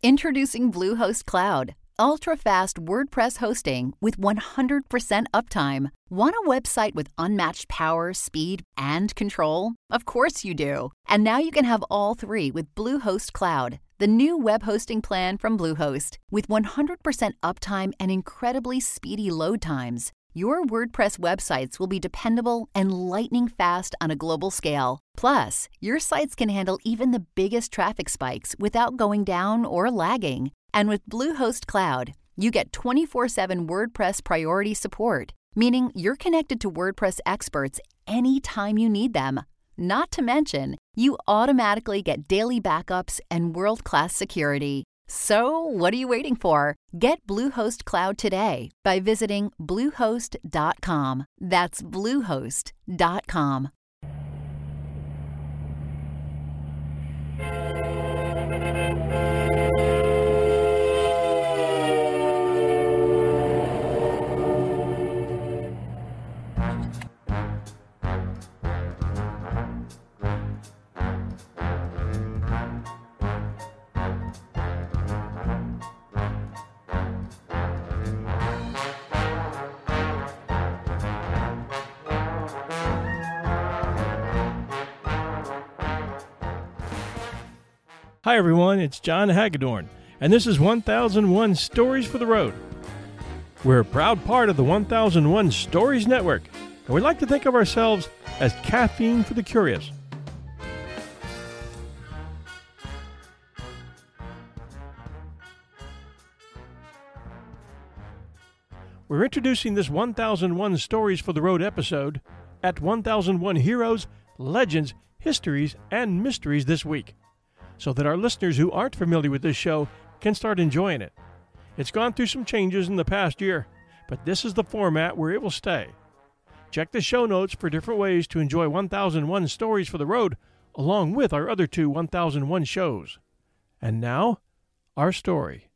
Introducing Bluehost Cloud, ultra-fast WordPress hosting with 100% uptime. Want a website with unmatched power, speed, and control? Of course you do. And now you can have all three with Bluehost Cloud, the new web hosting plan from Bluehost. With 100% uptime and incredibly speedy load times, your WordPress websites will be dependable and lightning fast on a global scale. Plus, your sites can handle even the biggest traffic spikes without going down or lagging. And with Bluehost Cloud, you get 24/7 WordPress priority support, meaning you're connected to WordPress experts anytime you need them. Not to mention, you automatically get daily backups and world-class security. So, what are you waiting for? Get Bluehost Cloud today by visiting Bluehost.com. That's Bluehost.com. Hi everyone, it's John Hagedorn, and this is 1001 Stories for the Road. We're a proud part of the 1001 Stories Network, and we like to think of ourselves as caffeine for the curious. We're introducing this 1001 Stories for the Road episode at 1001 Heroes, Legends, Histories, and Mysteries this week, so that our listeners who aren't familiar with this show can start enjoying it. It's gone through some changes in the past year, but this is the format where it will stay. Check the show notes for different ways to enjoy 1001 Stories for the Road, along with our other two 1001 shows. And now, our story.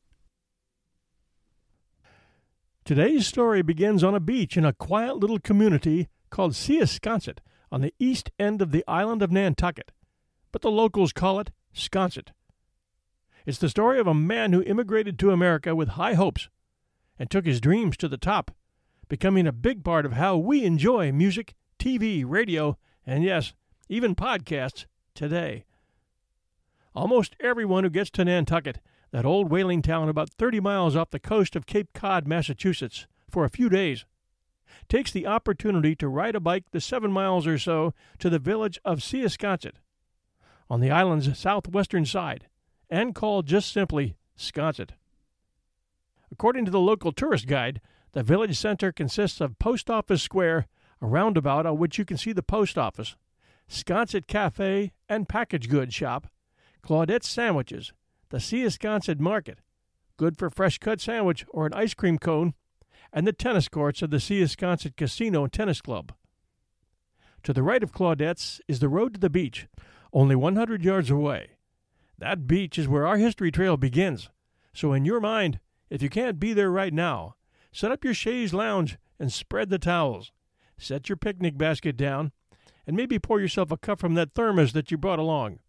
Today's story begins on a beach in a quiet little community called Siasconset on the east end of the island of Nantucket, but the locals call it Sconset. It's the story of a man who immigrated to America with high hopes and took his dreams to the top, becoming a big part of how we enjoy music, TV, radio, and yes, even podcasts today. Almost everyone who gets to Nantucket, that old whaling town about 30 miles off the coast of Cape Cod, Massachusetts, for a few days, takes the opportunity to ride a bike the 7 miles or so to the village of Siasconset, on the island's southwestern side, and called just simply Sconset. According to the local tourist guide, the village center consists of Post Office Square, a roundabout on which you can see the post office, Sconset Cafe and Package Goods Shop, Claudette's Sandwiches, the Siasconset Market, good for fresh-cut sandwich or an ice cream cone, and the tennis courts of the Siasconset Casino and Tennis Club. To the right of Claudette's is the road to the beach, only 100 yards away. That beach is where our history trail begins, so in your mind, if you can't be there right now, set up your chaise lounge and spread the towels. Set your picnic basket down, and maybe pour yourself a cup from that thermos that you brought along.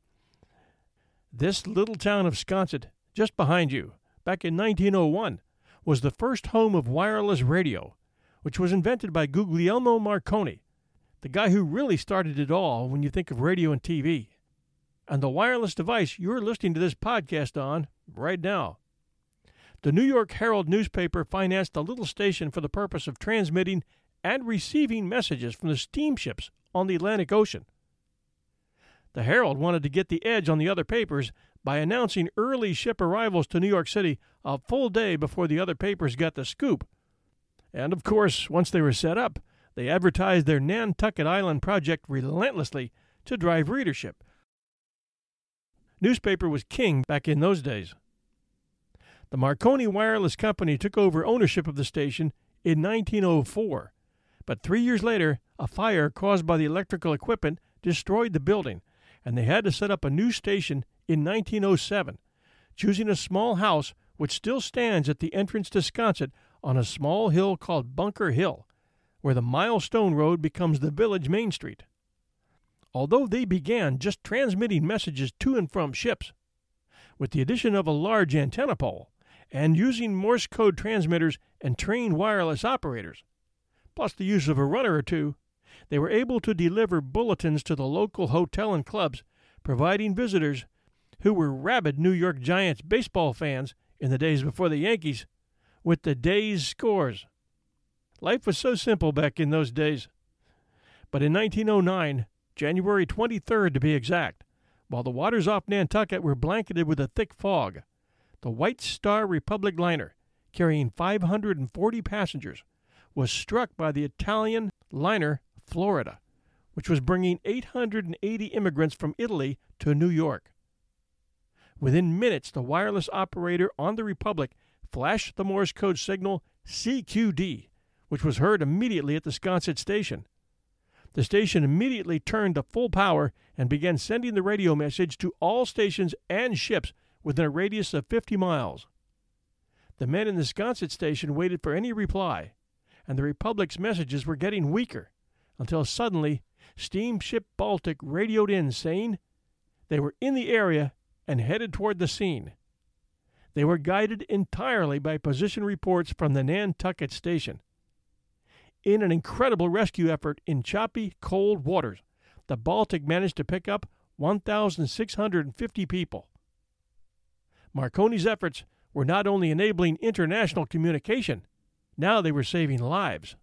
This little town of Sconset, just behind you, back in 1901, was the first home of wireless radio, which was invented by Guglielmo Marconi, the guy who really started it all when you think of radio and TV, and the wireless device you're listening to this podcast on right now. The New York Herald newspaper financed the little station for the purpose of transmitting and receiving messages from the steamships on the Atlantic Ocean. The Herald wanted to get the edge on the other papers by announcing early ship arrivals to New York City a full day before the other papers got the scoop. And of course, once they were set up, they advertised their Nantucket Island project relentlessly to drive readership. Newspaper was king back in those days. The Marconi Wireless Company took over ownership of the station in 1904, but 3 years later, a fire caused by the electrical equipment destroyed the building, and they had to set up a new station in 1907, choosing a small house which still stands at the entrance to Sconset on a small hill called Bunker Hill, where the Milestone Road becomes the village main street. Although they began just transmitting messages to and from ships, with the addition of a large antenna pole, and using Morse code transmitters and trained wireless operators, plus the use of a runner or two, they were able to deliver bulletins to the local hotel and clubs, providing visitors who were rabid New York Giants baseball fans in the days before the Yankees with the day's scores. Life was so simple back in those days. But in 1909, January 23rd to be exact, while the waters off Nantucket were blanketed with a thick fog, the White Star Republic liner, carrying 540 passengers, was struck by the Italian liner Florida, which was bringing 880 immigrants from Italy to New York. Within minutes, the wireless operator on the Republic flashed the Morse code signal CQD, which was heard immediately at the Sconset station. The station immediately turned to full power and began sending the radio message to all stations and ships within a radius of 50 miles. The men in the Sconset station waited for any reply, and the Republic's messages were getting weaker, until suddenly Steamship Baltic radioed in saying they were in the area and headed toward the scene. They were guided entirely by position reports from the Nantucket station. In an incredible rescue effort in choppy, cold waters, the Baltic managed to pick up 1,650 people. Marconi's efforts were not only enabling international communication, now they were saving lives.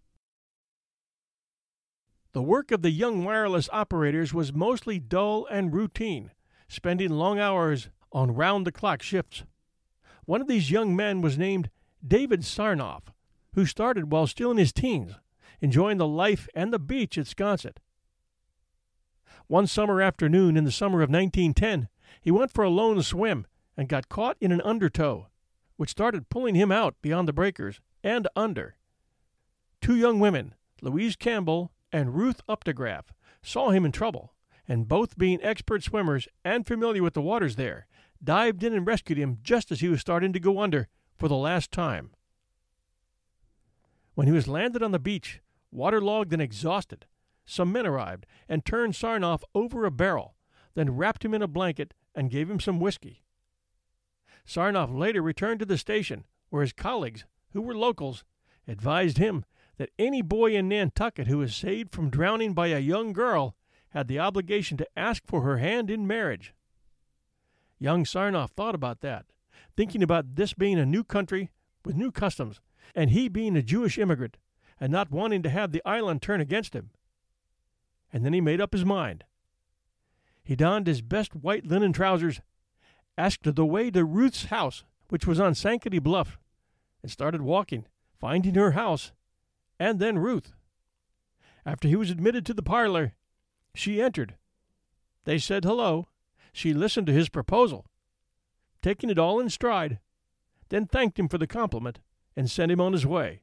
The work of the young wireless operators was mostly dull and routine, spending long hours on round-the-clock shifts. One of these young men was named David Sarnoff, who started while still in his teens, enjoying the life and the beach at Sconset. One summer afternoon in the summer of 1910, he went for a lone swim and got caught in an undertow, which started pulling him out beyond the breakers and under. Two young women, Louise Campbell and Ruth Updegraff, saw him in trouble, and both being expert swimmers and familiar with the waters there, dived in and rescued him just as he was starting to go under for the last time. When he was landed on the beach, waterlogged and exhausted, some men arrived and turned Sarnoff over a barrel, then wrapped him in a blanket and gave him some whiskey. Sarnoff later returned to the station, where his colleagues, who were locals, advised him that any boy in Nantucket who was saved from drowning by a young girl had the obligation to ask for her hand in marriage. Young Sarnoff thought about that, thinking about this being a new country with new customs, and he being a Jewish immigrant, and not wanting to have the island turn against him. And then he made up his mind. He donned his best white linen trousers, asked the way to Ruth's house, which was on Sankaty Bluff, and started walking, finding her house, and then Ruth. After he was admitted to the parlor, she entered. They said hello. She listened to his proposal, taking it all in stride, then thanked him for the compliment and sent him on his way.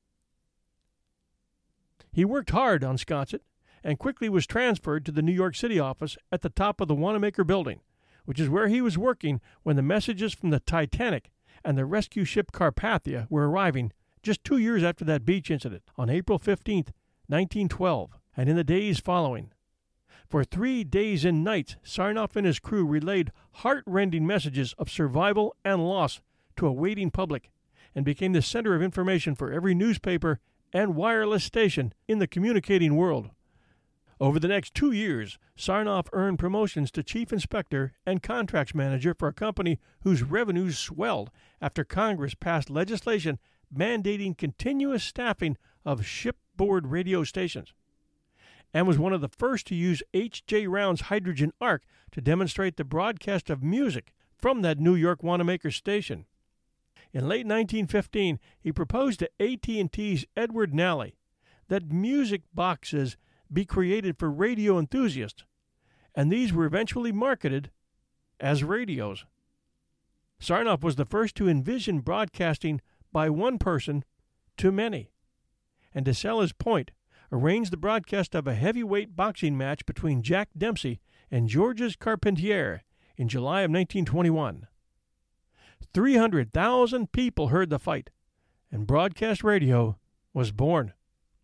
He worked hard on Sconset and quickly was transferred to the New York City office at the top of the Wanamaker building, which is where he was working when the messages from the Titanic and the rescue ship Carpathia were arriving just 2 years after that beach incident on April 15th, 1912, and in the days following. For 3 days and nights, Sarnoff and his crew relayed heart-rending messages of survival and loss to a waiting public, and became the center of information for every newspaper and wireless station in the communicating world. Over the next 2 years, Sarnoff earned promotions to chief inspector and contracts manager for a company whose revenues swelled after Congress passed legislation mandating continuous staffing of shipboard radio stations, and was one of the first to use H.J. Round's hydrogen arc to demonstrate the broadcast of music from that New York Wanamaker station. In late 1915, he proposed to AT&T's Edward Nally that music boxes be created for radio enthusiasts, and these were eventually marketed as radios. Sarnoff was the first to envision broadcasting by one person to many, and to sell his point, arranged the broadcast of a heavyweight boxing match between Jack Dempsey and Georges Carpentier in July of 1921. 300,000 people heard the fight, and broadcast radio was born.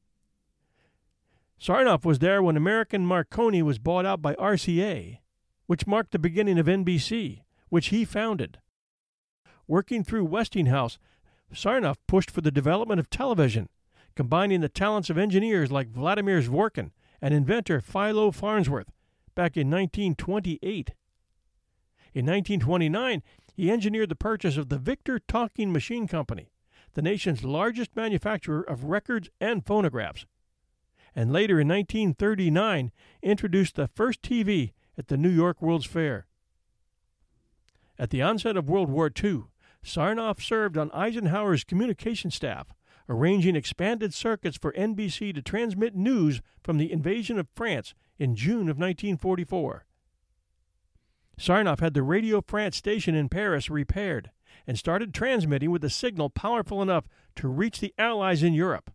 Sarnoff was there when American Marconi was bought out by RCA, which marked the beginning of NBC, which he founded. Working through Westinghouse, Sarnoff pushed for the development of television, combining the talents of engineers like Vladimir Zworykin and inventor Philo Farnsworth back in 1928. In 1929, he engineered the purchase of the Victor Talking Machine Company, the nation's largest manufacturer of records and phonographs, and later in 1939 introduced the first TV at the New York World's Fair. At the onset of World War II, Sarnoff served on Eisenhower's communication staff, arranging expanded circuits for NBC to transmit news from the invasion of France in June of 1944. Sarnoff had the Radio France station in Paris repaired and started transmitting with a signal powerful enough to reach the Allies in Europe.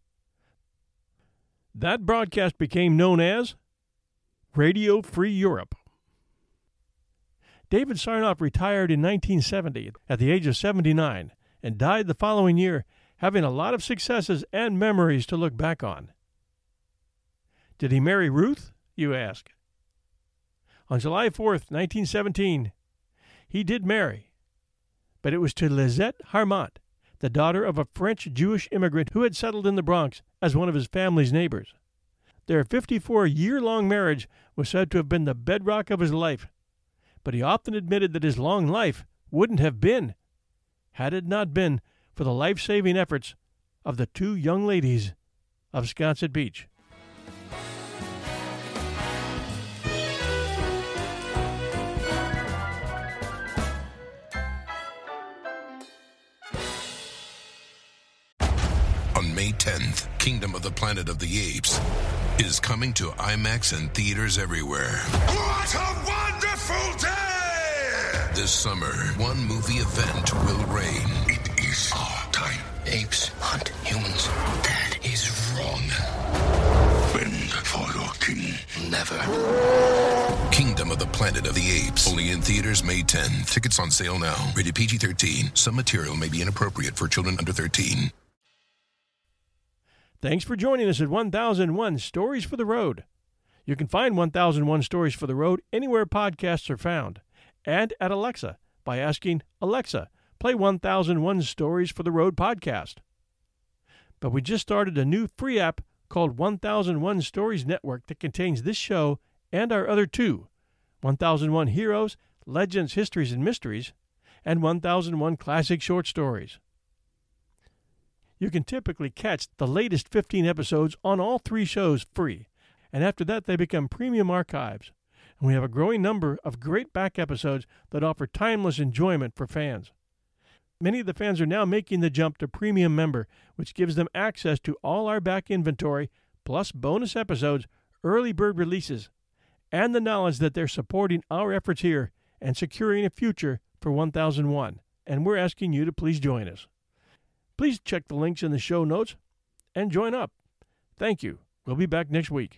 That broadcast became known as Radio Free Europe. David Sarnoff retired in 1970 at the age of 79 and died the following year, having a lot of successes and memories to look back on. Did he marry Ruth, you ask? On July 4th, 1917, he did marry, but it was to Lisette Harmont, the daughter of a French Jewish immigrant who had settled in the Bronx as one of his family's neighbors. Their 54-year-long marriage was said to have been the bedrock of his life, but he often admitted that his long life wouldn't have been had it not been for the life-saving efforts of the two young ladies of Sconset Beach. On May 10th, Kingdom of the Planet of the Apes is coming to IMAX and theaters everywhere. What a wonderful day! This summer, one movie event will reign. It is our time. Apes hunt humans. That is wrong. Bend for your king. Never. Kingdom of the Planet of the Apes. Only in theaters May 10th. Tickets on sale now. Rated PG-13. Some material may be inappropriate for children under 13. Thanks for joining us at 1001 Stories for the Road. You can find 1001 Stories for the Road anywhere podcasts are found, and at Alexa by asking, Alexa, play 1001 Stories for the Road podcast. But we just started a new free app called 1001 Stories Network that contains this show and our other two, 1001 Heroes, Legends, Histories, and Mysteries, and 1001 Classic Short Stories. You can typically catch the latest 15 episodes on all three shows free, and after that they become premium archives. And we have a growing number of great back episodes that offer timeless enjoyment for fans. Many of the fans are now making the jump to Premium Member, which gives them access to all our back inventory, plus bonus episodes, early bird releases, and the knowledge that they're supporting our efforts here and securing a future for 1001. And we're asking you to please join us. Please check the links in the show notes and join up. Thank you. We'll be back next week.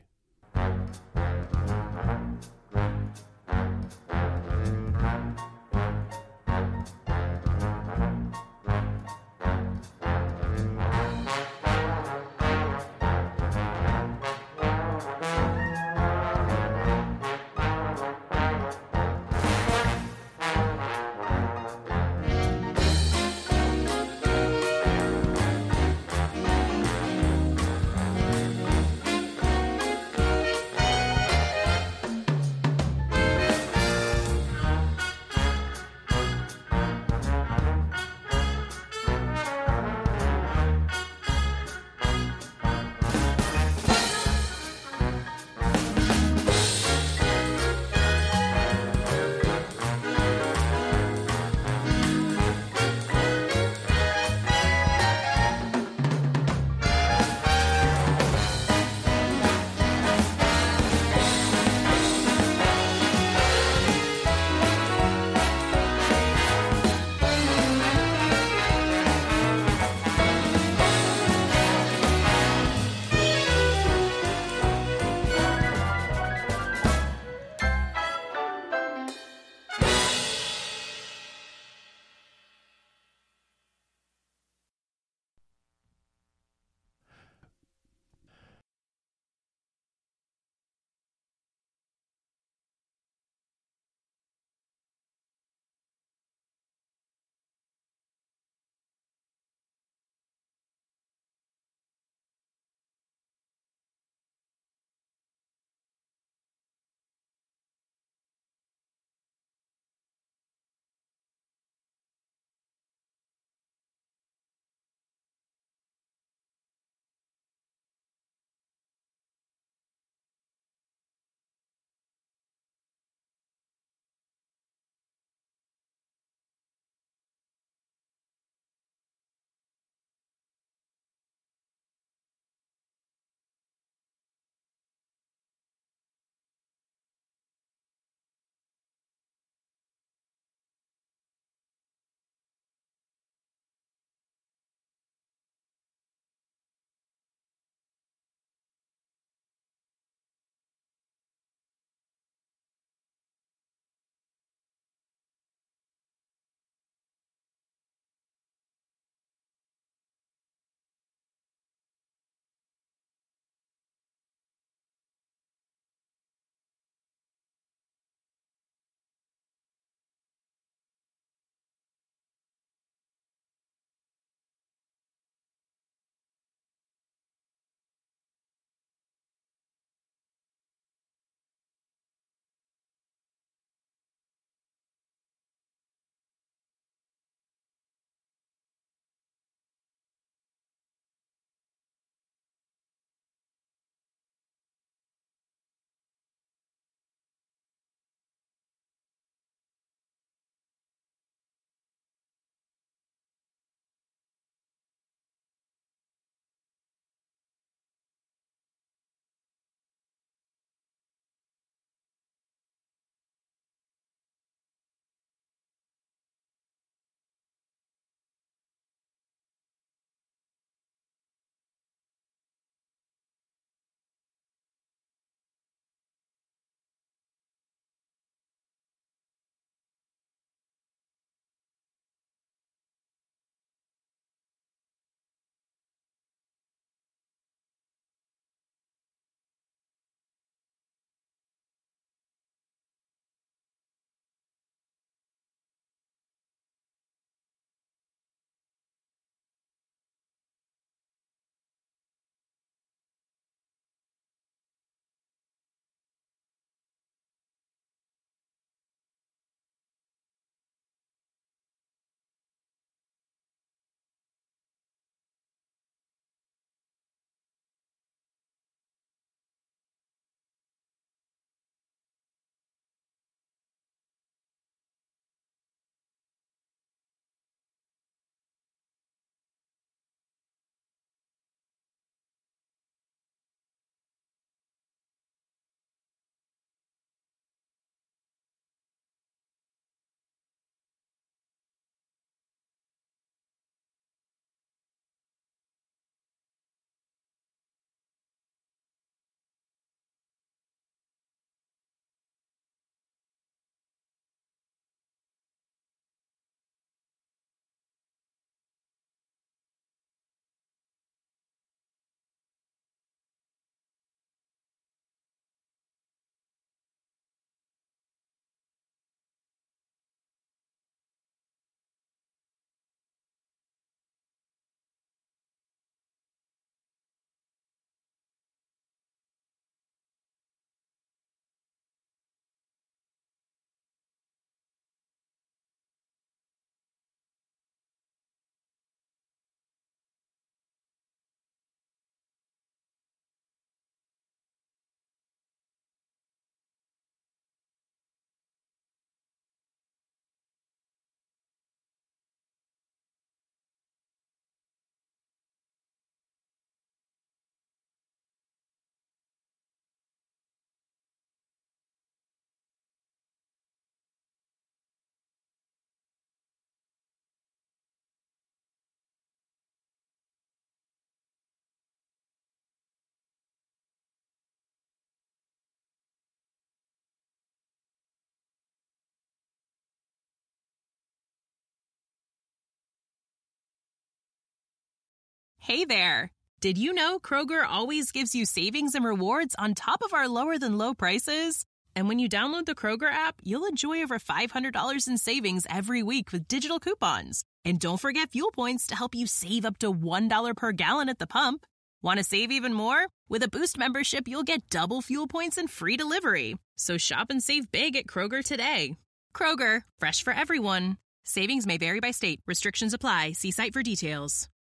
Hey there! Did you know Kroger always gives you savings and rewards on top of our lower-than-low prices? And when you download the Kroger app, you'll enjoy over $500 in savings every week with digital coupons. And don't forget fuel points to help you save up to $1 per gallon at the pump. Want to save even more? With a Boost membership, you'll get double fuel points and free delivery. So shop and save big at Kroger today. Kroger, fresh for everyone. Savings may vary by state. Restrictions apply. See site for details.